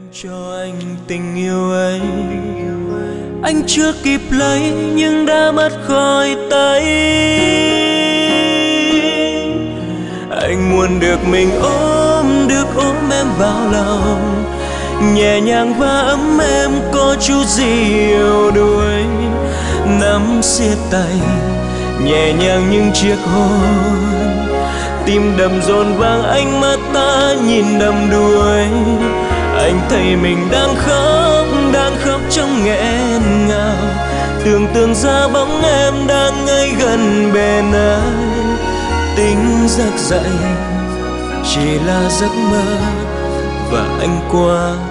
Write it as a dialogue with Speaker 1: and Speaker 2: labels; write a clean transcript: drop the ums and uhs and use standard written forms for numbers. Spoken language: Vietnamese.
Speaker 1: cho anh tình yêu ấy, anh chưa kịp lấy nhưng đã mất khỏi tay. Anh muốn được mình ôm, được ôm em vào lòng, nhẹ nhàng và ấm êm có chút gì yếu đuối. Nắm siết tay nhẹ nhàng những chiếc hôn, tim đập dồn vang ánh mắt ta nhìn đắm đuối. Anh thấy mình đang khóc trong nghẹn ngào, tưởng tượng ra bóng em đang ngay gần bên anh. Tỉnh giấc dậy chỉ là giấc mơ và anh qua